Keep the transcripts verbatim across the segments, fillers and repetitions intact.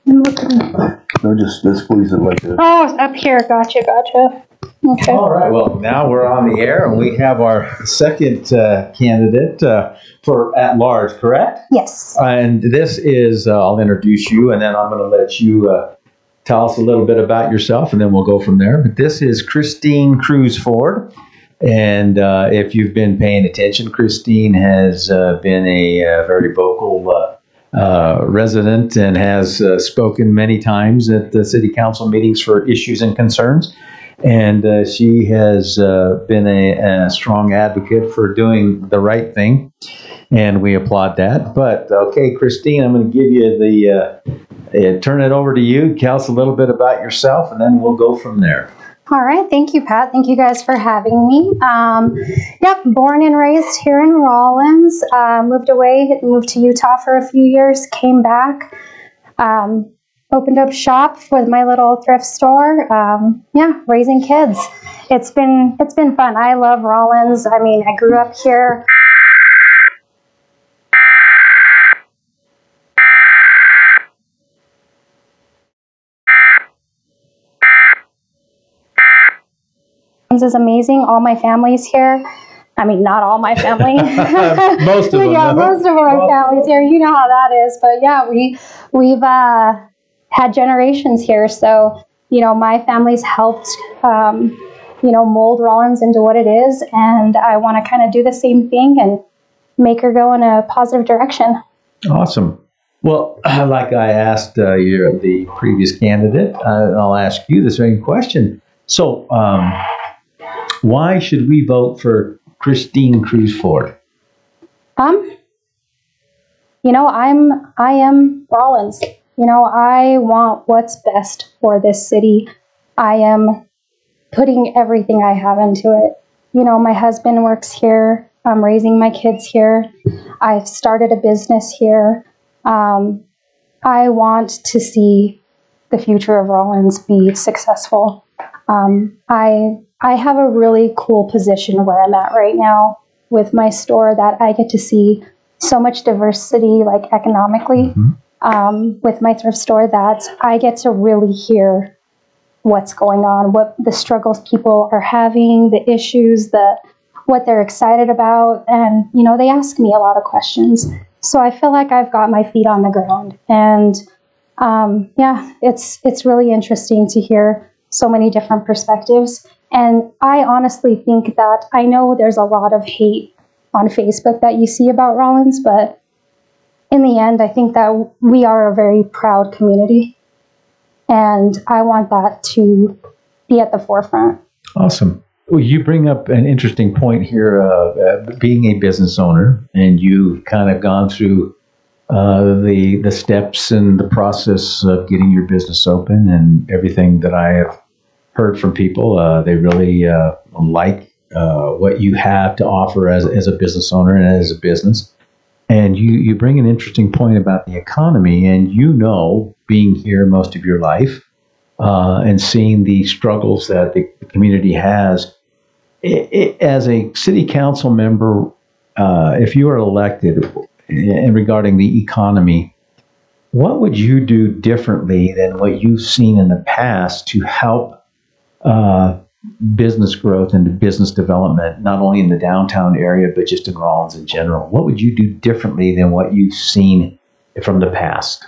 I'm looking. No, just, just squeeze it like this. Oh, up here. Gotcha, gotcha. Okay. All right. Well, now we're on the air, and we have our second uh, candidate uh, for at large, correct? Yes. And this is, uh, I'll introduce you, and then I'm going to let you uh, tell us a little bit about yourself, and then we'll go from there. But this is Christine Cruz Ford. And uh, if you've been paying attention, Christine has uh, been a, uh very vocal uh, uh, resident and has uh, spoken many times at the city council meetings for issues and concerns. And uh, she has uh, been a, a strong advocate for doing the right thing, and we applaud that. But, okay, Christine, I'm going to give you the, uh, uh, turn it over to you. Tell us a little bit about yourself, and then we'll go from there. All right. Thank you, Pat. Thank you guys for having me. Um, yep, born and raised here in Rawlins. Uh, moved away, moved to Utah for a few years, came back. Um, Opened up shop with my little thrift store. Um, yeah, raising kids. It's been it's been fun. I love Rawlins. I mean, I grew up here. Is amazing. All my family's here. I mean, not all my family. Most of them. Yeah, no? most of our families here. You know how that is. But yeah, we we've. Uh, had generations here, so you know my family's helped um, you know mold Rawlins into what it is, and I want to kind of do the same thing and make her go in a positive direction. Awesome. Well, like I asked uh, your, the previous candidate, uh, I'll ask you the same question. So, um, why should we vote for Christine Cruz Ford? Um, you know, I'm I am Rawlins. You know, I want what's best for this city. I am putting everything I have into it. You know, my husband works here. I'm raising my kids here. I've started a business here. Um, I want to see the future of Rawlins be successful. Um, I I have a really cool position where I'm at right now with my store that I get to see so much diversity, like economically. Mm-hmm. Um, with my thrift store, that I get to really hear what's going on, what the struggles people are having, the issues, the what they're excited about, and you know they ask me a lot of questions. So I feel like I've got my feet on the ground, and um, yeah, it's it's really interesting to hear so many different perspectives. And I honestly think that I know there's a lot of hate on Facebook that you see about Rawlins, but in the end, I think that we are a very proud community, and I want that to be at the forefront. Awesome. Well, you bring up an interesting point here, uh, uh, being a business owner, and you've kind of gone through uh, the the steps and the process of getting your business open, and everything that I have heard from people. Uh, they really uh, like uh, what you have to offer as, as a business owner and as a business. And you, you bring an interesting point about the economy, and you know, being here most of your life uh, and seeing the struggles that the community has, it, it, as a city council member, uh, if you are elected in regarding the economy, what would you do differently than what you've seen in the past to help uh, business growth and business development, not only in the downtown area, but just in Rawlins in general? What would you do differently than what you've seen from the past?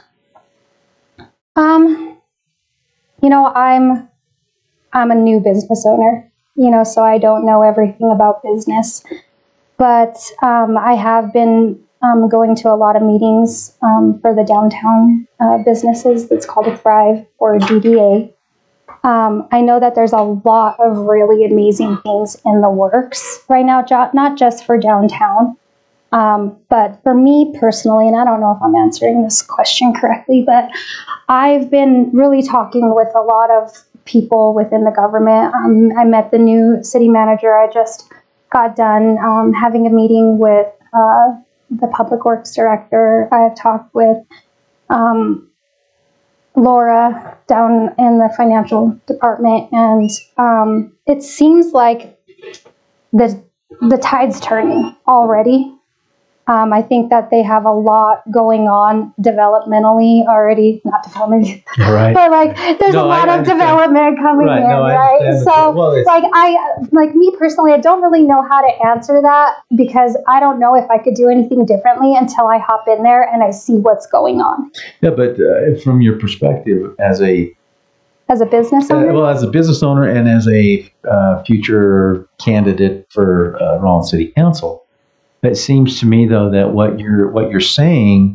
Um, you know, I'm, I'm a new business owner, you know, so I don't know everything about business, but um, I have been um, going to a lot of meetings um, for the downtown uh, businesses. That's called a Thrive or a D D A. Um, I know that there's a lot of really amazing things in the works right now, not just for downtown, um, but for me personally, and I don't know if I'm answering this question correctly, but I've been really talking with a lot of people within the government. Um, I met the new city manager. I just got done um, having a meeting with uh, the public works director. I have talked with um, Laura down in the financial department, and um, it seems like the the tide's turning already. Um, I think that they have a lot going on developmentally already, not development, Right. but like there's No, a lot I of understand. development coming Right, in, no, I right? understand. So, Well, it's- like I, like me personally, I don't really know how to answer that because I don't know if I could do anything differently until I hop in there and I see what's going on. Yeah, but uh, from your perspective as a As a business Uh, owner, well, as a business owner and as a uh, future candidate for uh, Rollins City Council, it seems to me though that what you're what you're saying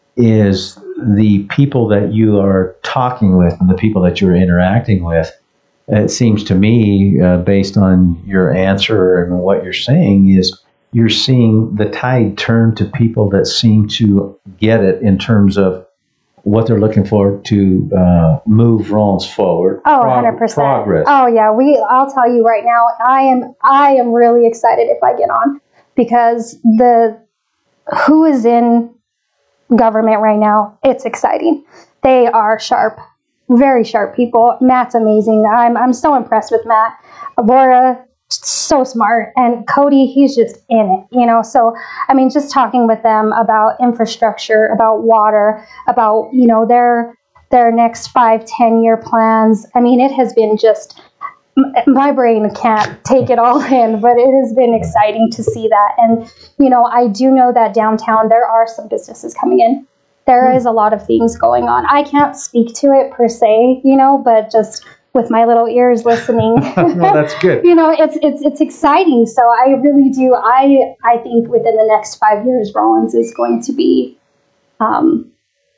is the people that you are talking with and the people that you're interacting with. It seems to me, uh, based on your answer and what you're saying, is you're seeing the tide turn to people that seem to get it in terms of what they're looking for to uh, move Rollins forward. oh, Prog- one hundred percent. Progress. Oh yeah, we. I'll tell you right now, I am. I am really excited if I get on because the who is in government right now, it's exciting. They are sharp, very sharp people. Matt's amazing. I'm I'm so impressed with Matt. Laura, so smart, and Cody, he's just in it, you know. So I mean, just talking with them about infrastructure, about water, about you know their their next five, ten year plans. I mean, it has been just my brain can't take it all in, but it has been exciting to see that. And, you know, I do know that downtown there are some businesses coming in. There is a lot of things going on. I can't speak to it per se, you know, but just with my little ears listening. Well, that's good. You know, it's it's it's exciting. So I really do. I I think within the next five years, Rollins is going to be, um,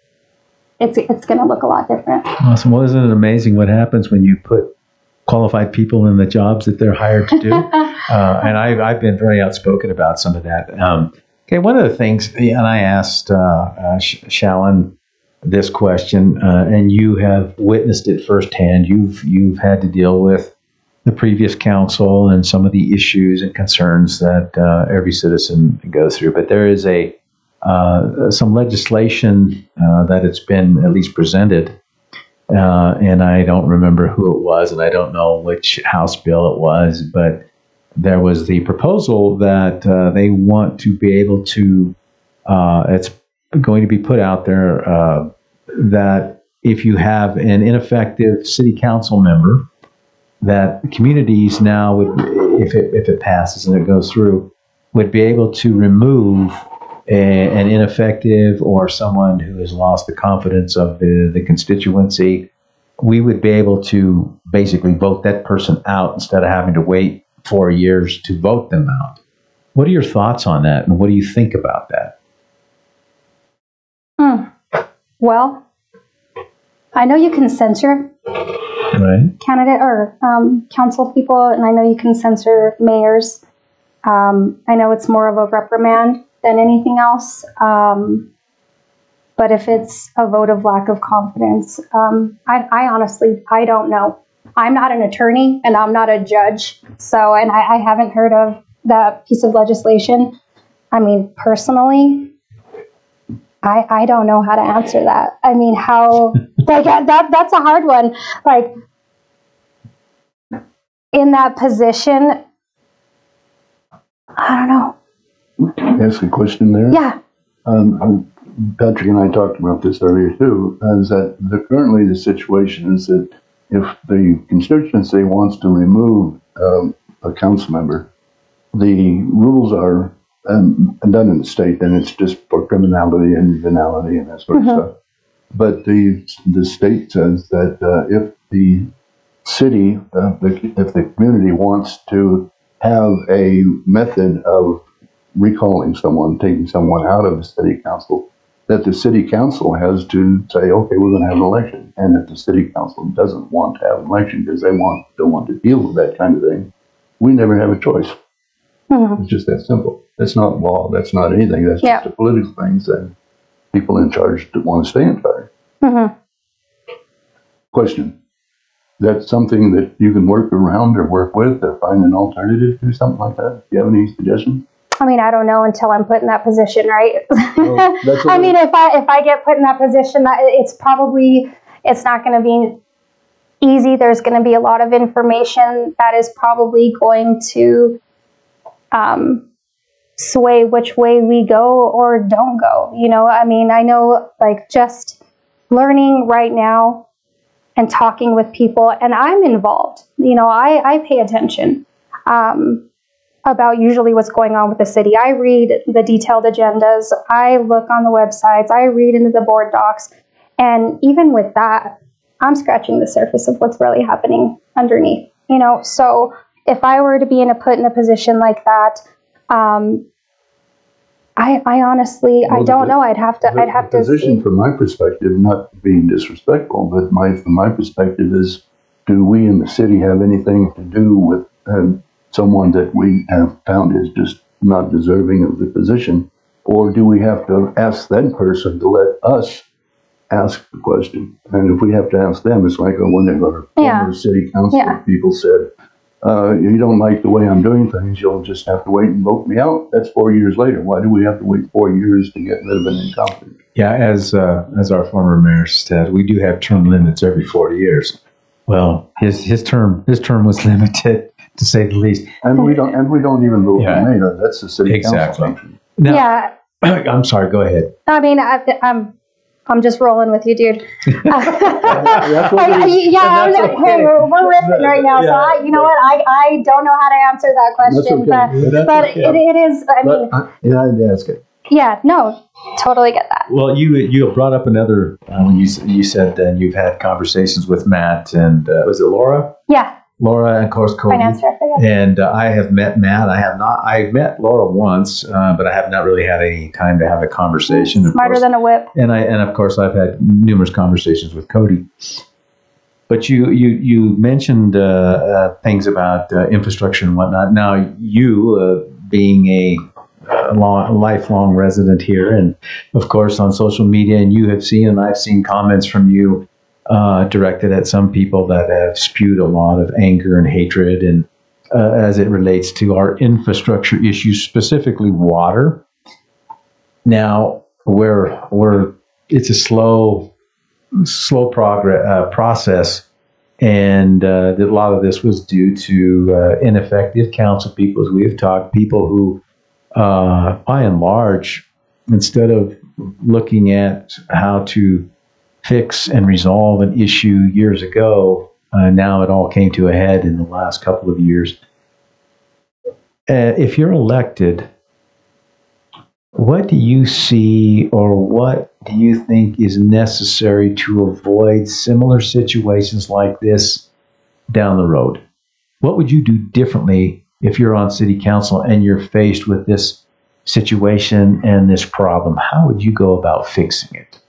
it's it's going to look a lot different. Awesome. Well, isn't it amazing what happens when you put qualified people in the jobs that they're hired to do? uh, and I've, I've been very outspoken about some of that. Um, okay, one of the things, and I asked uh, uh, Sh- Shallon this question, uh, and you have witnessed it firsthand. You've you've had to deal with the previous council and some of the issues and concerns that uh, every citizen goes through. But there is a uh, some legislation uh, that it's been at least presented. Uh, and I don't remember who it was, and I don't know which House bill it was, but there was the proposal that uh, they want to be able to, uh, it's going to be put out there uh, that if you have an ineffective city council member, that communities now would, if it, if it passes and it goes through, would be able to remove a, an ineffective or someone who has lost the confidence of the, the constituency. We would be able to basically vote that person out instead of having to wait four years to vote them out. What are your thoughts on that, and what do you think about that? Hmm. Well, I know you can censure Right. candidate or um, council people, and I know you can censor mayors. Um, I know it's more of a reprimand than anything else. Um, but if it's a vote of lack of confidence, um, I, I honestly, I don't know. I'm not an attorney and I'm not a judge. So, and I, I haven't heard of that piece of legislation. I mean, personally, I, I don't know how to answer that. I mean, how, like that, that's a hard one. Like in that position, I don't know. Ask a question there. Yeah. Um, um, Patrick and I talked about this earlier too, is that the, currently the situation is that if the constituency wants to remove um, a council member, the rules are um, done in the state, and it's just for criminality and venality and that sort Mhm. of stuff. But the the state says that uh, if the city, uh, the, if the community wants to have a method of recalling someone, taking someone out of the city council, that the city council has to say, okay, we're going to have an election. And if the city council doesn't want to have an election because they want don't want to deal with that kind of thing, we never have a choice. Mhm. It's just that simple. That's not law. That's not anything. That's Yeah. just a political thing. And people in charge that want to stay in charge. Mhm. Question. That's something that you can work around or work with or find an alternative to, something like that? Do you have any suggestions? I mean, I don't know until I'm put in that position, right? Well, that's I what- mean, if I if I get put in that position, that it's probably it's not going to be easy. There's going to be a lot of information that is probably going to um, sway which way we go or don't go. You know, I mean, I know like just learning right now and talking with people, and I'm involved. You know, I, I pay attention um, about usually what's going on with the city. I read the detailed agendas. I look on the websites. I read into the board docs. And even with that, I'm scratching the surface of what's really happening underneath. You know, so if I were to be in a put in a position like that, um, I, I honestly, well, I don't the, know. I'd have to, the, I'd have the to position see. From my perspective, not being disrespectful, but my, from my perspective is, do we in the city have anything to do with uh, someone that we have found is just not deserving of the position? Or do we have to ask that person to let us ask the question? And if we have to ask them, it's like one of our yeah. former city council yeah. people said, Uh, you don't like the way I'm doing things, you'll just have to wait and vote me out. That's four years later. Why do we have to wait four years to get rid of an incompetent? Yeah, as uh, as our former mayor said, we do have term limits every four years. Well, his his term his term was limited, to say the least. And we don't and we don't even vote yeah. for mayor. That's the city exactly. council function. Now, yeah. I'm sorry. Go ahead. I mean, I, I'm. I'm just rolling with you, dude. That's what I, we, yeah, I'm, okay. we're, we're riffing right now, yeah. so I, you know what? I, I don't know how to answer that question, okay. but, but okay. it, it is. I but mean, I, yeah, I'd ask it. Yeah, no, totally get that. Well, you you brought up another uh, when you you said that you've had conversations with Matt and uh, was it Laura? Yeah. Laura and of course Cody. Finance director. And uh, I have met Matt. I have not. I've met Laura once, uh, but I have not really had any time to have a conversation. Smarter course, than a whip. And I and of course I've had numerous conversations with Cody. But you you you mentioned uh, uh, things about uh, infrastructure and whatnot. Now you, uh, being a, a long, lifelong resident here, and of course on social media, and you have seen, and I've seen comments from you. Uh, directed at some people that have spewed a lot of anger and hatred, and uh, as it relates to our infrastructure issues, specifically water. Now, we're we're it's a slow, slow progress uh, process, and uh, a lot of this was due to uh, ineffective council people, as we have talked, people who, uh, by and large, instead of looking at how to fix and resolve an issue years ago, uh, now it all came to a head in the last couple of years. Uh, if you're elected, what do you see or what do you think is necessary to avoid similar situations like this down the road? What would you do differently if you're on city council and you're faced with this situation and this problem? How would you go about fixing it?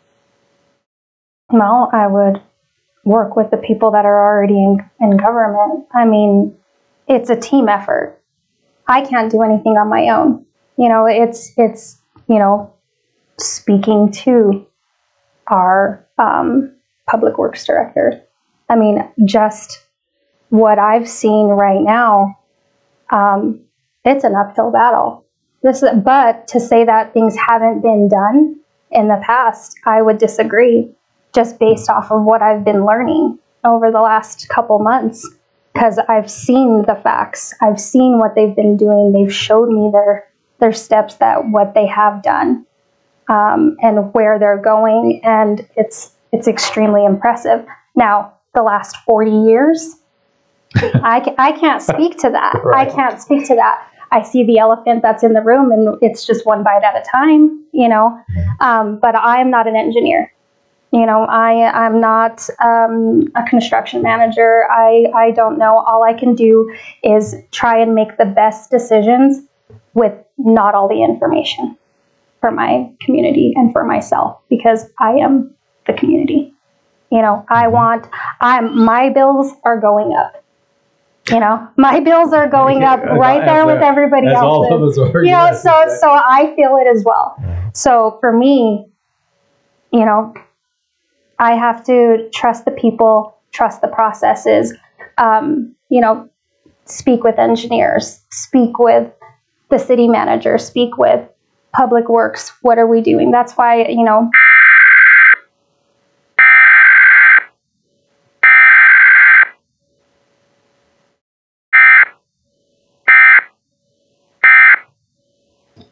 Well, I would work with the people that are already in, in government. I mean, it's a team effort. I can't do anything on my own. You know, it's, it's you know, speaking to our um, public works director. I mean, just what I've seen right now, um, it's an uphill battle. This, but to say that things haven't been done in the past, I would disagree. Just based off of what I've been learning over the last couple months, because I've seen the facts. I've seen what they've been doing. They've showed me their their steps, that what they have done, um, and where they're going, and it's it's extremely impressive. Now, the last forty years, I, I can't speak to that. Right. I can't speak to that. I see the elephant that's in the room, and it's just one bite at a time, you know. Um, but I'm not an engineer. You know, I, I'm not um, a construction manager. I, I don't know. All I can do is try and make the best decisions with not all the information for my community and for myself, because I am the community. You know, I want, I'm, my bills are going up. You know, my bills are going up right there with everybody else's. All of us are, you know, yes, so, exactly. so I feel it as well. So for me, you know, I have to trust the people, trust the processes, um, you know, speak with engineers, speak with the city manager, speak with public works. What are we doing? That's why, you know,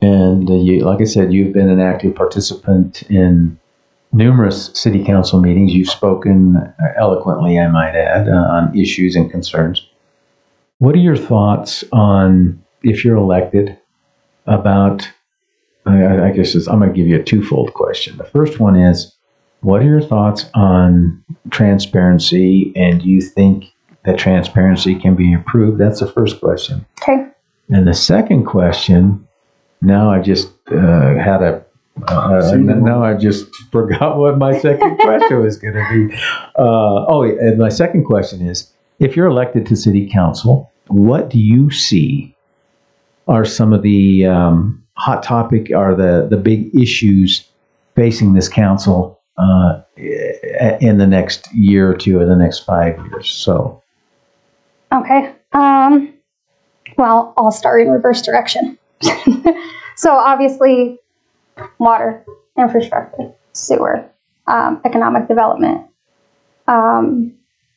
And uh, you, like I said, you've been an active participant in numerous city council meetings. You've spoken eloquently, I might add, uh, on issues and concerns. What are your thoughts on, if you're elected, about, I, I guess it's, I'm going to give you a twofold question. The first one is, what are your thoughts on transparency, and do you think that transparency can be improved? That's the first question. Okay. And the second question, now I just uh, had a, uh, now I just forgot what my second question was going to be. Uh, oh, and my second question is, if you're elected to city council, what do you see are some of the um, hot topic, are the, the big issues facing this council uh, in the next year or two or the next five years? So, okay. Um, well, I'll start in reverse direction. So obviously, water, infrastructure, sewer, um, economic development. Um,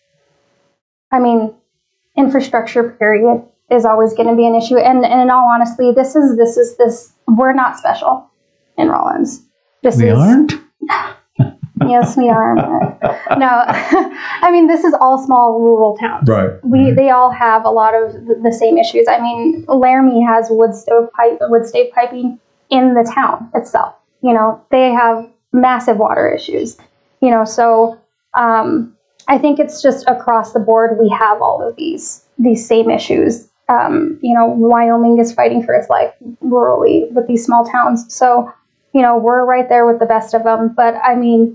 I mean, infrastructure, period, is always going to be an issue. And, and in all honesty, this is this is this. We're not special in Rawlins. This we is, aren't. Yes, we are. No, I mean, this is all small rural towns. Right. We they all have a lot of the, the same issues. I mean, Laramie has wood stove pipe, wood stave piping in the town itself. You know, they have massive water issues. You know, so um, I think it's just across the board. We have all of these these same issues. Um, you know, Wyoming is fighting for its life rurally with these small towns. So, you know, we're right there with the best of them. But I mean,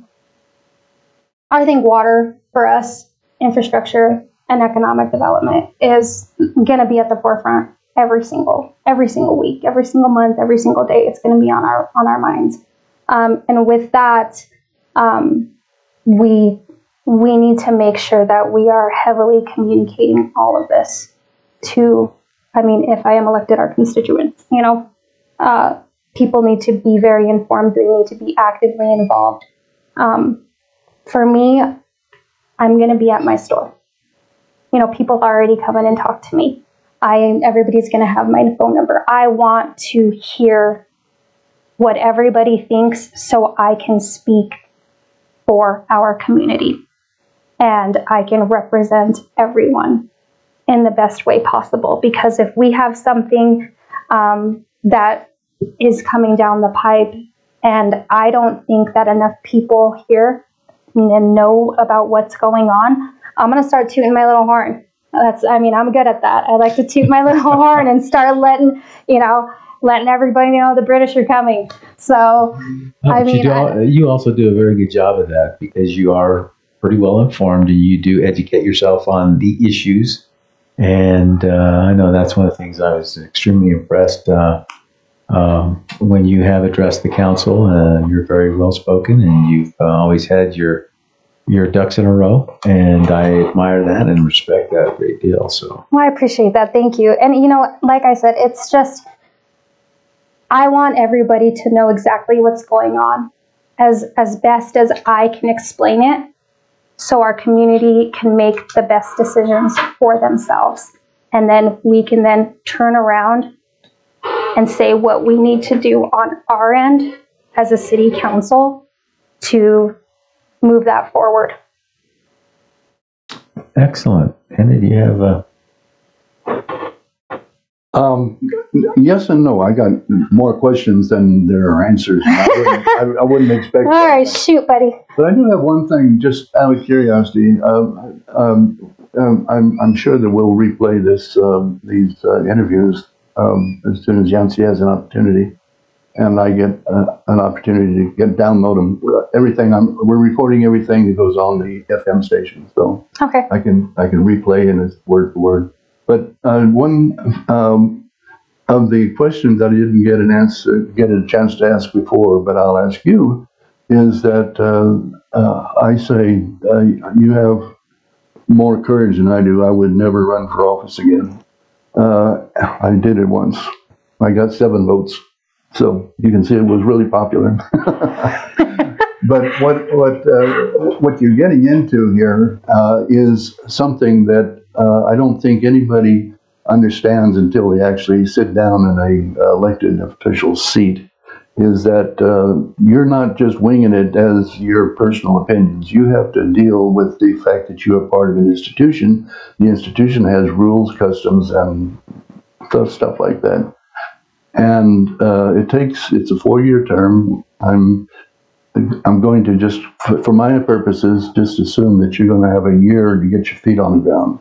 I think water for us, infrastructure and economic development is going to be at the forefront every single, every single week, every single month, every single day. It's going to be on our, on our minds. Um, and with that, um, we, we need to make sure that we are heavily communicating all of this to, I mean, if I am elected, our constituents, you know, uh, people need to be very informed. They need to be actively involved. Um, For me, I'm going to be at my store. You know, people already come in and talk to me. I everybody's going to have my phone number. I want to hear what everybody thinks so I can speak for our community and I can represent everyone in the best way possible. Because if we have something um, that is coming down the pipe and I don't think that enough people here and know about what's going on, I'm going to start tooting my little horn. That's, I mean, I'm good at that. I like to toot my little horn and start letting, you know, letting everybody know the British are coming. So, Oh, I but mean, you, do, I, you also do a very good job of that, because you are pretty well informed and you do educate yourself on the issues. And uh, I know that's one of the things I was extremely impressed uh, um, when you have addressed the council. Uh, you're very well spoken, and you've uh, always had your your ducks in a row, and I admire that and respect that a great deal. So, well, I appreciate that. Thank you. And, you know, like I said, it's just, I want everybody to know exactly what's going on as, as best as I can explain it, so our community can make the best decisions for themselves. And then we can then turn around and say what we need to do on our end as a city council to move that forward. excellent. Andy, do you have a... Um, yes and no. I got more questions than there are answers. I wouldn't, I, I wouldn't expect. All right, shoot, buddy. But I do have one thing, just out of curiosity. Uh, um, um, I'm, I'm sure that we'll replay this um, these uh, interviews um, as soon as Yancy has an opportunity, and I get uh, an opportunity to get download them. Everything I'm, we're recording everything that goes on the F M station, so Okay. I can I can replay and it's word for word. But uh, one um, of the questions that I didn't get an answer, get a chance to ask before, but I'll ask you, is that uh, uh, I say uh, you have more courage than I do. I would never run for office again. Uh, I did it once. I got seven votes, so you can see it was really popular. But what what uh, what you're getting into here uh, is something that uh, I don't think anybody understands until they actually sit down in a uh, elected official seat is that uh, you're not just winging it as your personal opinions. You have to deal with the fact that you are part of an institution. The institution has rules, customs, and stuff, stuff like that. And uh, it takes, it's a four-year term. I'm I'm going to just, for, for my purposes, just assume that you're going to have a year to get your feet on the ground.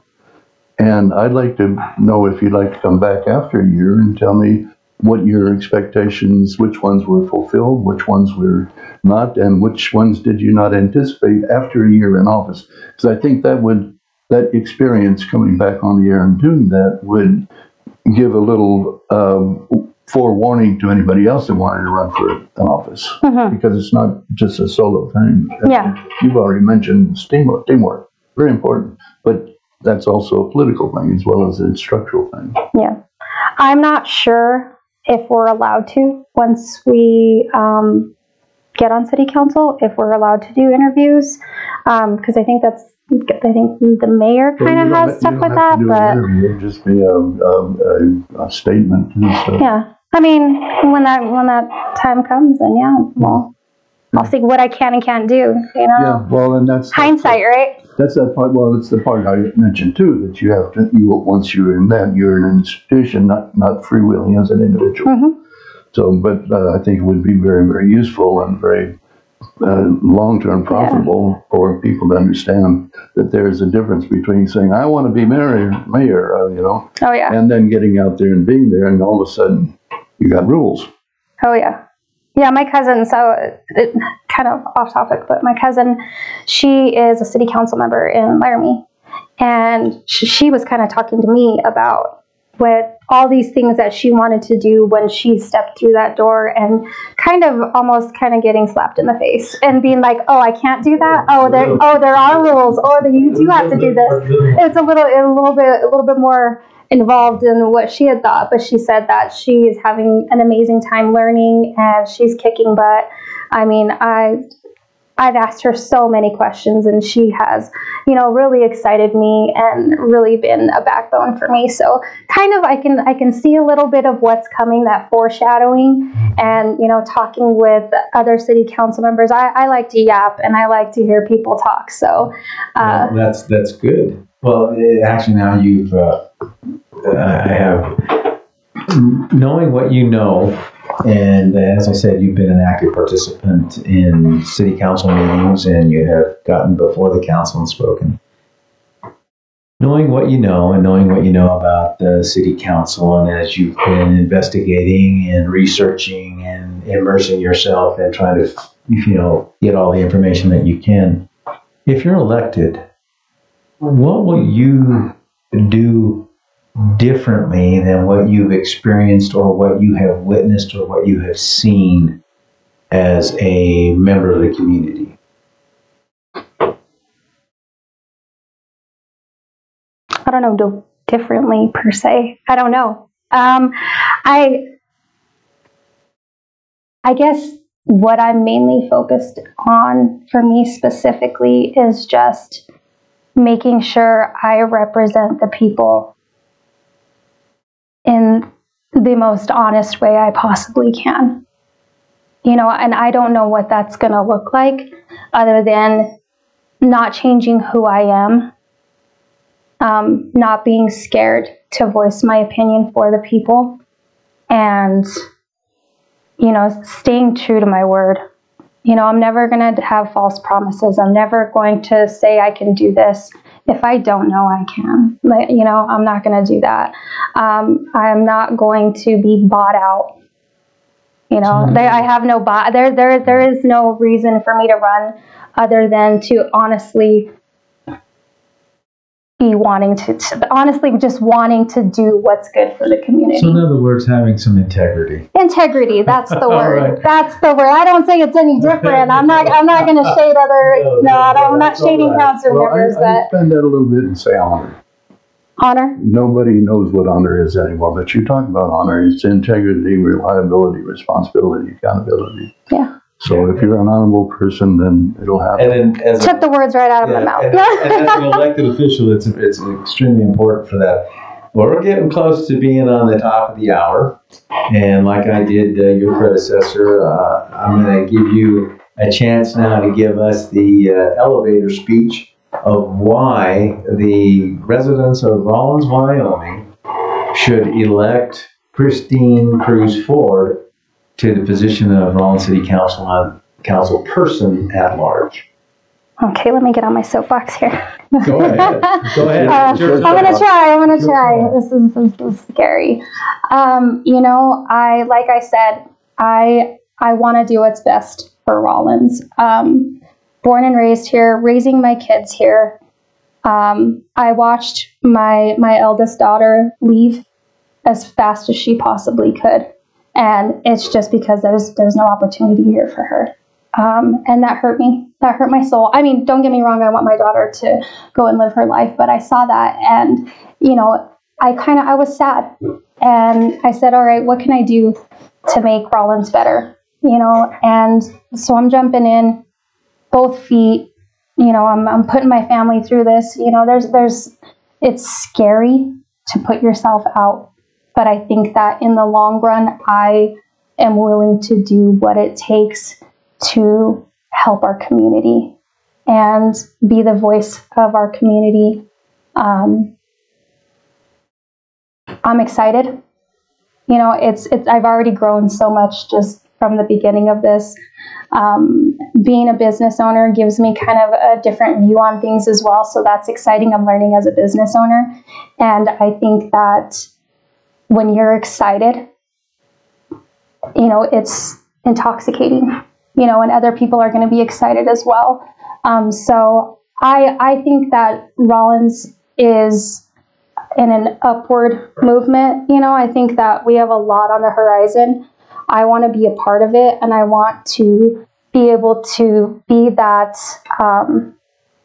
And I'd like to know if you'd like to come back after a year and tell me what your expectations, which ones were fulfilled, which ones were not, and which ones did you not anticipate after a year in office. Because I think that would, that experience coming back on the air and doing that would give a little um, forewarning to anybody else that wanted to run for an office. Mm-hmm. Because it's not just a solo thing. Yeah. You've already mentioned teamwork, teamwork, very important. But that's also a political thing as well as a structural thing. Yeah. I'm not sure if we're allowed to, once we um, get on city council, if we're allowed to do interviews, because um, I think that's, I think the mayor kind of well, has stuff with that, but it'll just be a, a, a statement and stuff. Yeah, I mean, when that when that time comes, then yeah, well, I'll see what I can and can't do. You know. Yeah, well, and that's hindsight, that's, right? That's that part. Well, it's the part I mentioned too, that you have to. You once you're in that, you're in an institution, not not freewheeling as an individual. Mm-hmm. So, but uh, I think it would be very, very useful and very uh, long-term profitable yeah. for people to understand that there's a difference between saying, I want to be mayor, mayor uh, you know, oh, yeah. and then getting out there and being there, and all of a sudden you got rules. Oh, yeah. Yeah, my cousin, so it, kind of off topic, but my cousin, she is a city council member in Laramie, and she, she was kind of talking to me about what all these things that she wanted to do when she stepped through that door, and kind of almost kind of getting slapped in the face and being like, oh, I can't do that. Oh, there, oh, there are rules. Oh, you do have to do this. It's a little, a little bit, a little bit more involved in what she had thought, but she said that she is having an amazing time learning and she's kicking butt. I mean, I, I've asked her so many questions, and she has, you know, really excited me and really been a backbone for me. So kind of I can I can see a little bit of what's coming, that foreshadowing, and, you know, talking with other city council members. I, I like to yap and I like to hear people talk. So uh, well, that's that's good. Well, actually, now you've uh, I have knowing what you know. And as I said, you've been an active participant in city council meetings, and you have gotten before the council and spoken. Knowing what you know, and knowing what you know about the city council, and as you've been investigating and researching and immersing yourself and trying to, you know, get all the information that you can, if you're elected, what will you do differently than what you've experienced or what you have witnessed or what you have seen as a member of the community? I don't know, do differently per se. I don't know. Um, I, I guess what I'm mainly focused on for me specifically is just making sure I represent the people in the most honest way I possibly can. You know, and I don't know what that's going to look like other than not changing who I am, um, not being scared to voice my opinion for the people, and, you know, staying true to my word. You know, I'm never going to have false promises. I'm never going to say I can do this if I don't know I can. Like, you know, I'm not going to do that. Um, I'm not going to be bought out. You know, they, I have no buy. There, there, there is no reason for me to run other than to honestly be wanting to, to, honestly just wanting to do what's good for the community. So in other words, having some integrity. Integrity, that's the word. Right. That's the word. I don't say it's any different. I'm not. I'm not going to shade other. No, no I don't, I'm not shading right. council well, members. I, but I expand that a little bit and say honor. Honor. Nobody knows what honor is anymore, but you talk about honor. It's integrity, reliability, responsibility, accountability. Yeah. So if you're an honorable person, then it'll happen. And then as took a, the words right out of yeah, my mouth. And, and as an elected official, it's it's extremely important for that. Well, we're getting close to being on the top of the hour. And like I did uh, your predecessor, uh, I'm going to give you a chance now to give us the uh, elevator speech of why the residents of Rawlins, Wyoming should elect Christine Cruz Ford to the position of Rawlins City Council, council person at large. Okay, let me get on my soapbox here. Go ahead. Go ahead. Uh, I'm gonna try. I'm gonna try. This is, this is scary. Um, you know, I like I said, I I want to do what's best for Rawlins. Um, born and raised here, raising my kids here. Um, I watched my my eldest daughter leave as fast as she possibly could, and it's just because there's there's no opportunity here for her. Um, and that hurt me. That hurt my soul. I mean, don't get me wrong. I want my daughter to go and live her life, but I saw that, and you know, I kind of I was sad, and I said, all right, what can I do to make Rawlins better? You know, and so I'm jumping in, both feet. You know, I'm I'm putting my family through this. You know, there's there's it's scary to put yourself out, but I think that in the long run, I am willing to do what it takes to help our community and be the voice of our community. Um, I'm excited. You know, it's it's. I've already grown so much just from the beginning of this. Um, being a business owner gives me kind of a different view on things as well. So that's exciting. I'm learning as a business owner, and I think that when you're excited, you know, it's intoxicating. You know, and other people are going to be excited as well. Um, so I I think that Rawlins is in an upward movement. You know, I think that we have a lot on the horizon. I want to be a part of it, and I want to be able to be that um,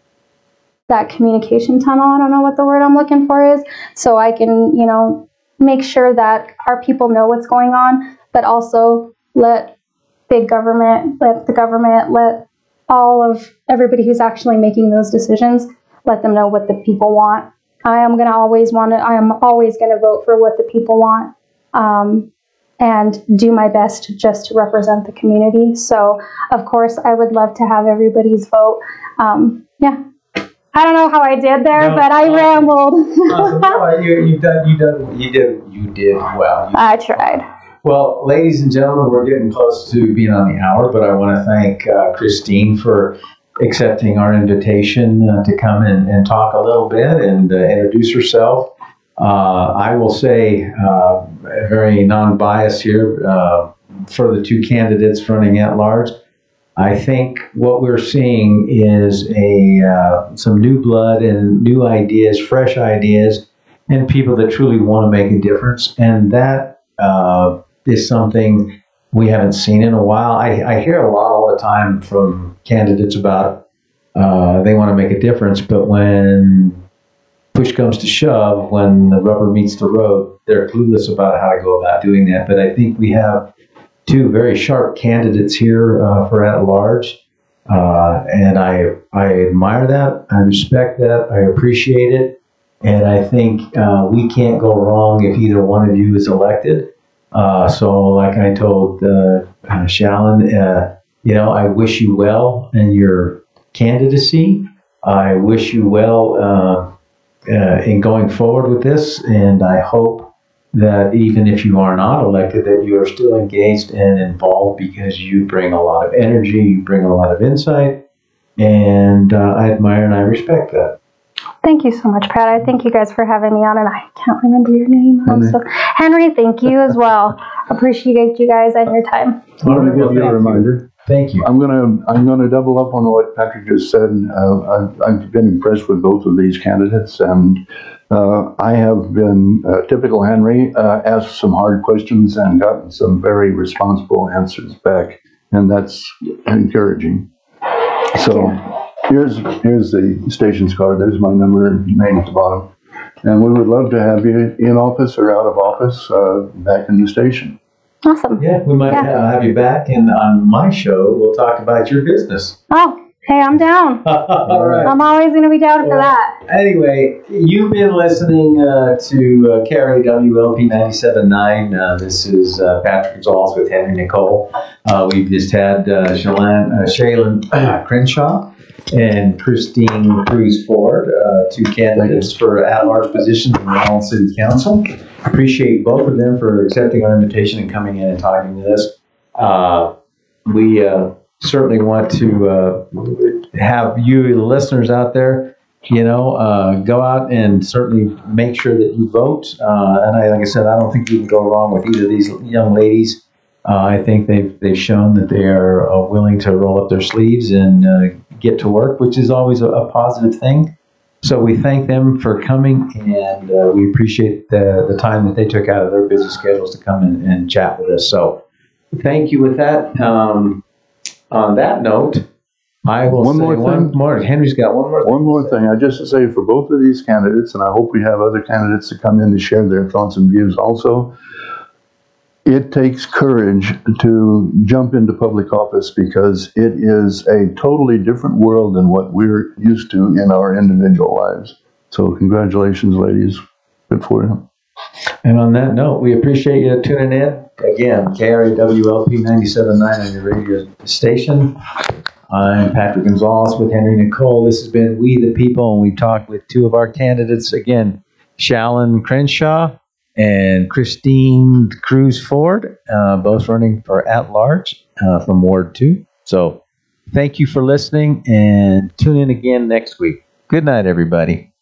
that communication tunnel. I don't know what the word I'm looking for is, so I can, you know, make sure that our people know what's going on, but also let big government, let the government, let all of everybody who's actually making those decisions, let them know what the people want. I am going to always want to, I am always going to vote for what the people want, um, and do my best just to represent the community. So, of course, I would love to have everybody's vote. Um, yeah. I don't know how I did there, no, but I uh, rambled. uh, no, you, you, did, you, did, you, did, you did well. You I tried. Well, ladies and gentlemen, we're getting close to being on the hour, but I want to thank uh, Christine for accepting our invitation uh, to come in and talk a little bit and uh, introduce herself. Uh, I will say, uh, very non-biased here, uh, for the two candidates running at large, I think what we're seeing is a uh, some new blood and new ideas, fresh ideas, and people that truly want to make a difference, and that uh, is something we haven't seen in a while. I, I hear a lot all the time from candidates about uh, they want to make a difference, but when push comes to shove, when the rubber meets the road, they're clueless about how to go about doing that. But I think we have two very sharp candidates here uh, for at large, uh, and I I admire that, I respect that, I appreciate it, and I think uh, we can't go wrong if either one of you is elected. Uh, so like I told uh, uh, Shallon, uh, you know, I wish you well in your candidacy. I wish you well uh, uh, in going forward with this, and I hope that even if you are not elected, that you are still engaged and involved, because you bring a lot of energy, you bring a lot of insight, and uh, I admire and I respect that. Thank you so much, Pat. I thank you guys for having me on, and I can't remember your name. Henry. So, Henry, thank you as well. Appreciate you guys and your time. I want to give you a reminder. Thank you. I'm gonna I'm gonna double up on what Patrick just said. Uh, I've, I've been impressed with both of these candidates, and uh, I have been uh, typical Henry, uh, asked some hard questions and gotten some very responsible answers back, and that's encouraging. So. Here's here's the station's card. There's my number and name at the bottom. And we would love to have you in office or out of office uh, back in the station. Awesome. Yeah, we might yeah. have you back, and on my show, we'll talk about your business. Oh, Hey, I'm down. All right. I'm always going to be down for Well, that. Anyway, you've been listening uh, to uh, K R A W L P ninety-seven point nine. Uh, this is uh, Patrick Gonzalez with Henry Nicole. Uh, we've just had uh, Shaylin, uh, Shaylin Crenshaw and Christine Cruz Ford, uh, two candidates for at-large positions in the Rollins City Council. Appreciate both of them for accepting our invitation and coming in and talking with us. Uh, we uh, certainly want to uh, have you, the listeners out there, you know, uh, go out and certainly make sure that you vote. Uh, and I, like I said, I don't think you can go wrong with either of these young ladies. Uh, I think they've they've shown that they are uh, willing to roll up their sleeves and uh, get to work, which is always a, a positive thing. So we thank them for coming, and uh, we appreciate the, the time that they took out of their busy schedules to come in and chat with us. So thank you with that. Um, on that note, I will One say more one thing. more. Henry's got one more thing. One more thing, I just to say for both of these candidates, and I hope we have other candidates to come in to share their thoughts and views also. It takes courage to jump into public office because it is a totally different world than what we're used to in our individual lives. So congratulations, ladies. Good for you. And on that note, we appreciate you tuning in. Again, K R A W L P ninety-seven point nine on your radio station. I'm Patrick Gonzalez with Henry Nicole. This has been We the People, and we talked with two of our candidates. Again, Shaylin Crenshaw and Christine Cruz Ford, uh, both running for at-large uh, from Ward two. So thank you for listening, and tune in again next week. Good night, everybody.